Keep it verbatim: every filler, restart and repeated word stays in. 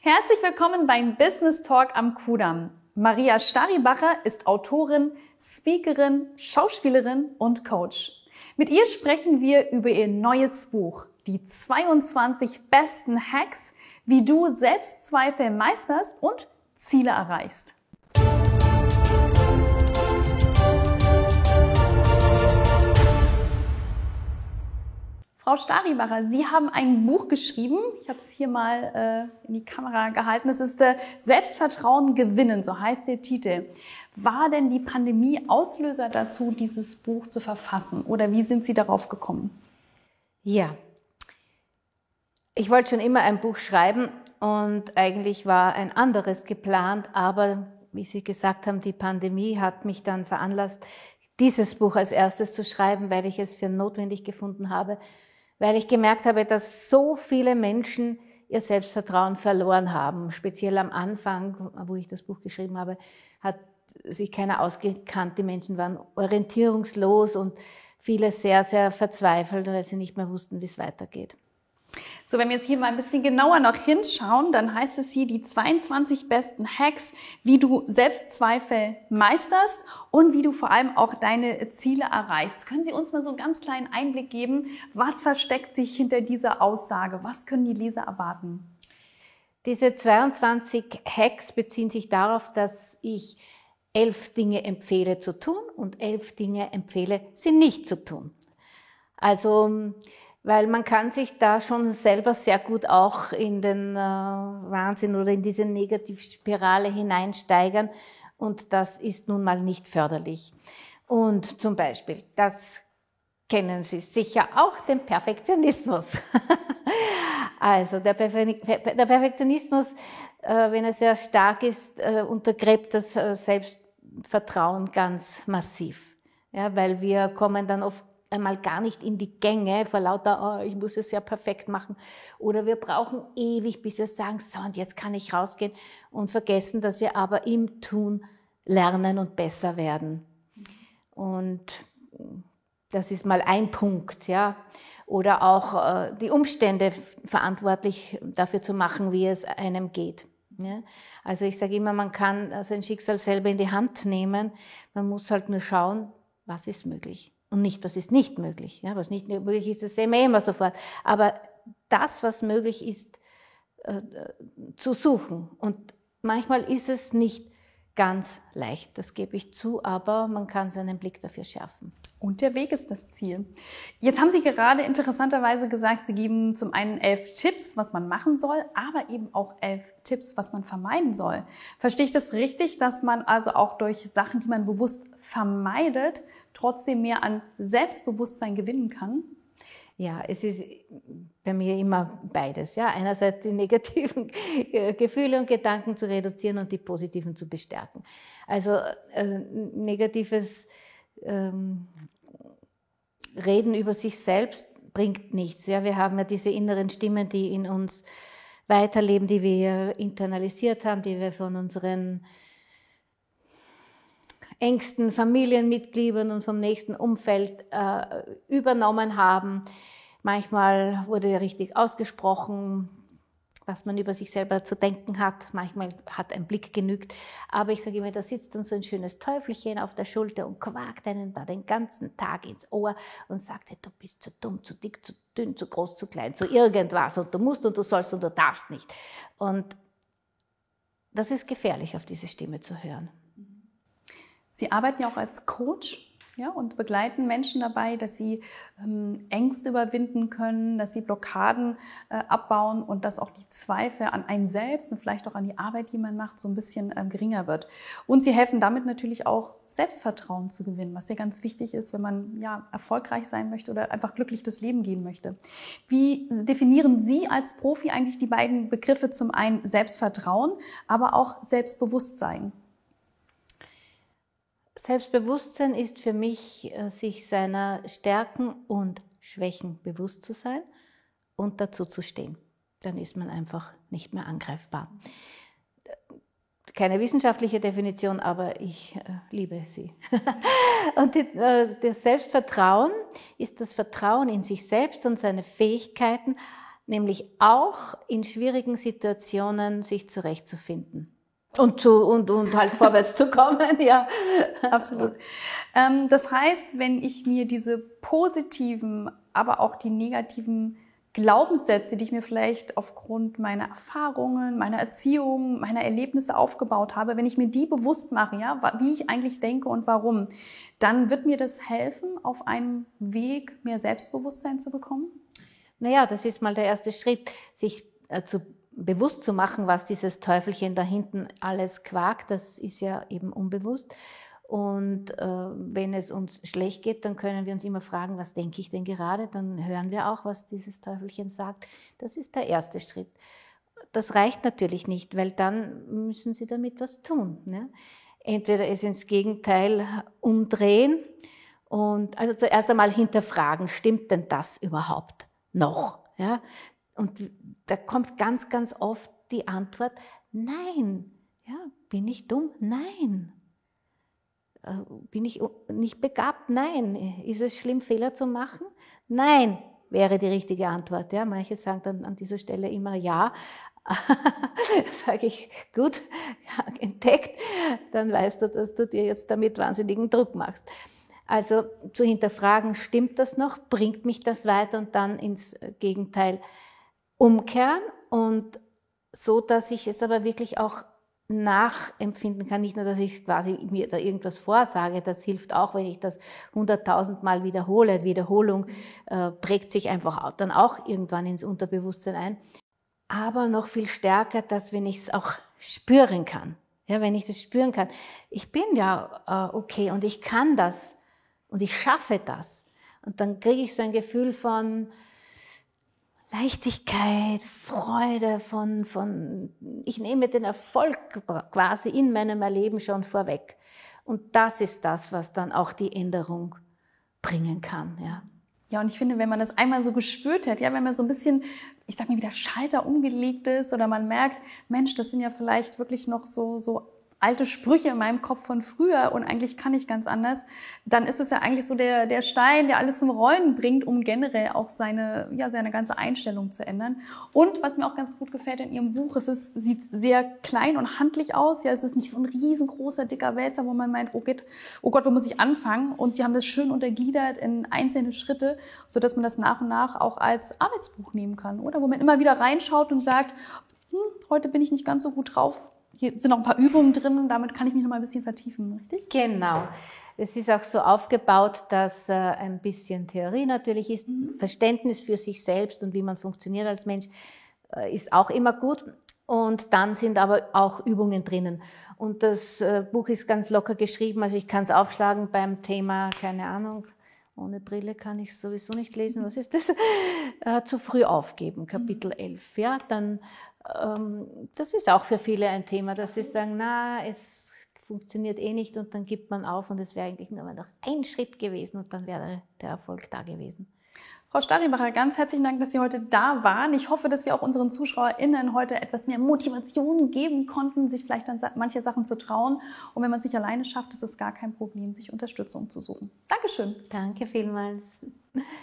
Herzlich willkommen beim Business Talk am Kudamm. Maria Staribacher ist Autorin, Speakerin, Schauspielerin und Coach. Mit ihr sprechen wir über ihr neues Buch, die zweiundzwanzig besten Hacks, wie du Selbstzweifel meisterst und Ziele erreichst. Frau Staribacher, Sie haben ein Buch geschrieben. Ich habe es hier mal äh, in die Kamera gehalten. Es ist äh, Selbstvertrauen gewinnen, so heißt der Titel. War denn die Pandemie Auslöser dazu, dieses Buch zu verfassen? Oder wie sind Sie darauf gekommen? Ja, ich wollte schon immer ein Buch schreiben und eigentlich war ein anderes geplant, aber wie Sie gesagt haben, die Pandemie hat mich dann veranlasst, dieses Buch als erstes zu schreiben, weil ich es für notwendig gefunden habe, weil ich gemerkt habe, dass so viele Menschen ihr Selbstvertrauen verloren haben. Speziell am Anfang, wo ich das Buch geschrieben habe, hat sich keiner ausgekannt. Die Menschen waren orientierungslos und viele sehr, sehr verzweifelt, weil sie nicht mehr wussten, wie es weitergeht. So, wenn wir jetzt hier mal ein bisschen genauer noch hinschauen, dann heißt es hier die zweiundzwanzig besten Hacks, wie du Selbstzweifel meisterst und wie du vor allem auch deine Ziele erreichst. Können Sie uns mal so einen ganz kleinen Einblick geben, was versteckt sich hinter dieser Aussage? Was können die Leser erwarten? Diese zweiundzwanzig Hacks beziehen sich darauf, dass ich elf Dinge empfehle zu tun und elf Dinge empfehle, sie nicht zu tun. Also, weil man kann sich da schon selber sehr gut auch in den äh, Wahnsinn oder in diese Negativspirale hineinsteigern und das ist nun mal nicht förderlich. Und zum Beispiel, das kennen Sie sicher auch, den Perfektionismus. Also der, Perfe- der Perfektionismus, äh, wenn er sehr stark ist, äh, untergräbt das äh, Selbstvertrauen ganz massiv, ja, weil wir kommen dann oft einmal gar nicht in die Gänge vor lauter, oh, ich muss es ja perfekt machen. Oder wir brauchen ewig, bis wir sagen, so und jetzt kann ich rausgehen und vergessen, dass wir aber im Tun lernen und besser werden. Und das ist mal ein Punkt, ja. Oder auch äh, die Umstände verantwortlich dafür zu machen, wie es einem geht. Ja? Also ich sage immer, man kann sein Schicksal selber in die Hand nehmen. Man muss halt nur schauen, was ist möglich. Und nicht, was ist nicht möglich. Ja, was nicht möglich ist, das sehen wir immer sofort. Aber das, was möglich ist, äh, zu suchen. Und manchmal ist es nicht ganz leicht, das gebe ich zu, aber man kann seinen Blick dafür schärfen. Und der Weg ist das Ziel. Jetzt haben Sie gerade interessanterweise gesagt, Sie geben zum einen elf Tipps, was man machen soll, aber eben auch elf Tipps, was man vermeiden soll. Verstehe ich das richtig, dass man also auch durch Sachen, die man bewusst vermeidet, trotzdem mehr an Selbstbewusstsein gewinnen kann? Ja, es ist bei mir immer beides. Ja, einerseits die negativen Gefühle und Gedanken zu reduzieren und die positiven zu bestärken. Also äh, negatives ähm, Reden über sich selbst bringt nichts. Ja, wir haben ja diese inneren Stimmen, die in uns weiterleben, die wir internalisiert haben, die wir von unseren engsten Familienmitgliedern und vom nächsten Umfeld äh, übernommen haben. Manchmal wurde ja richtig ausgesprochen, was man über sich selber zu denken hat. Manchmal hat ein Blick genügt. Aber ich sage immer, da sitzt dann so ein schönes Teufelchen auf der Schulter und quakt einen da den ganzen Tag ins Ohr und sagt, hey, du bist zu dumm, zu dick, zu dünn, zu groß, zu klein, zu irgendwas und du musst und du sollst und du darfst nicht. Und das ist gefährlich, auf diese Stimme zu hören. Sie arbeiten ja auch als Coach, ja, und begleiten Menschen dabei, dass sie ähm, Ängste überwinden können, dass sie Blockaden äh, abbauen und dass auch die Zweifel an einem selbst und vielleicht auch an die Arbeit, die man macht, so ein bisschen ähm, geringer wird. Und sie helfen damit natürlich auch, Selbstvertrauen zu gewinnen, was ja ganz wichtig ist, wenn man ja erfolgreich sein möchte oder einfach glücklich durchs Leben gehen möchte. Wie definieren Sie als Profi eigentlich die beiden Begriffe, zum einen Selbstvertrauen, aber auch Selbstbewusstsein? Selbstbewusstsein ist für mich, sich seiner Stärken und Schwächen bewusst zu sein und dazu zu stehen. Dann ist man einfach nicht mehr angreifbar. Keine wissenschaftliche Definition, aber ich äh, liebe sie. Und die, äh, das Selbstvertrauen ist das Vertrauen in sich selbst und seine Fähigkeiten, nämlich auch in schwierigen Situationen sich zurechtzufinden. Und, zu, und, und halt vorwärts zu kommen, ja. Absolut. Ähm, das heißt, wenn ich mir diese positiven, aber auch die negativen Glaubenssätze, die ich mir vielleicht aufgrund meiner Erfahrungen, meiner Erziehung, meiner Erlebnisse aufgebaut habe, wenn ich mir die bewusst mache, ja, wie ich eigentlich denke und warum, dann wird mir das helfen, auf einem Weg mehr Selbstbewusstsein zu bekommen? Naja, das ist mal der erste Schritt, sich äh, zu bewusst zu machen, was dieses Teufelchen da hinten alles quakt, das ist ja eben unbewusst. Und äh, wenn es uns schlecht geht, dann können wir uns immer fragen, was denke ich denn gerade? Dann hören wir auch, was dieses Teufelchen sagt. Das ist der erste Schritt. Das reicht natürlich nicht, weil dann müssen Sie damit was tun. Ne? Entweder es ins Gegenteil umdrehen und also zuerst einmal hinterfragen, stimmt denn das überhaupt noch? Ja? Und da kommt ganz, ganz oft die Antwort, nein. Ja, bin ich dumm? Nein. Äh, bin ich nicht begabt? Nein. Ist es schlimm, Fehler zu machen? Nein, wäre die richtige Antwort. Ja, manche sagen dann an dieser Stelle immer ja. Sage ich, gut, ja, entdeckt, dann weißt du, dass du dir jetzt damit wahnsinnigen Druck machst. Also zu hinterfragen, stimmt das noch? Bringt mich das weiter? Und dann ins Gegenteil umkehren und so, dass ich es aber wirklich auch nachempfinden kann. Nicht nur, dass ich quasi mir da irgendwas vorsage, das hilft auch, wenn ich das hunderttausend Mal wiederhole. Wiederholung äh, prägt sich einfach dann auch irgendwann ins Unterbewusstsein ein. Aber noch viel stärker, dass wenn ich es auch spüren kann. Ja, wenn ich das spüren kann. Ich bin ja äh, okay und ich kann das und ich schaffe das. Und dann kriege ich so ein Gefühl von Leichtigkeit, Freude, von, von, ich nehme den Erfolg quasi in meinem Erleben schon vorweg. Und das ist das, was dann auch die Änderung bringen kann, ja. Ja, und ich finde, wenn man das einmal so gespürt hat, ja, wenn man so ein bisschen, ich sag mal, wie der Schalter umgelegt ist oder man merkt, Mensch, das sind ja vielleicht wirklich noch so, so alte Sprüche in meinem Kopf von früher und eigentlich kann ich ganz anders, dann ist es ja eigentlich so der, der Stein, der alles zum Rollen bringt, um generell auch seine, ja, seine ganze Einstellung zu ändern. Und was mir auch ganz gut gefällt in Ihrem Buch, es ist, sieht sehr klein und handlich aus. Ja, es ist nicht so ein riesengroßer, dicker Wälzer, wo man meint, oh Gott, oh Gott, wo muss ich anfangen? Und Sie haben das schön untergliedert in einzelne Schritte, sodass man das nach und nach auch als Arbeitsbuch nehmen kann, oder? Wo man immer wieder reinschaut und sagt, hm, heute bin ich nicht ganz so gut drauf. Hier sind noch ein paar Übungen drin, damit kann ich mich noch mal ein bisschen vertiefen, richtig? Genau. Es ist auch so aufgebaut, dass äh, ein bisschen Theorie natürlich ist, mhm. Verständnis für sich selbst und wie man funktioniert als Mensch äh, ist auch immer gut. Und dann sind aber auch Übungen drinnen. Und das äh, Buch ist ganz locker geschrieben, also ich kann es aufschlagen beim Thema, keine Ahnung, ohne Brille kann ich sowieso nicht lesen, was ist das? Äh, zu früh aufgeben, Kapitel elf. Ja, dann das ist auch für viele ein Thema, dass sie sagen, na, es funktioniert eh nicht und dann gibt man auf und es wäre eigentlich nur noch ein Schritt gewesen und dann wäre der Erfolg da gewesen. Frau Staribacher, ganz herzlichen Dank, dass Sie heute da waren. Ich hoffe, dass wir auch unseren ZuschauerInnen heute etwas mehr Motivation geben konnten, sich vielleicht an manche Sachen zu trauen. Und wenn man es nicht alleine schafft, ist es gar kein Problem, sich Unterstützung zu suchen. Dankeschön. Danke vielmals.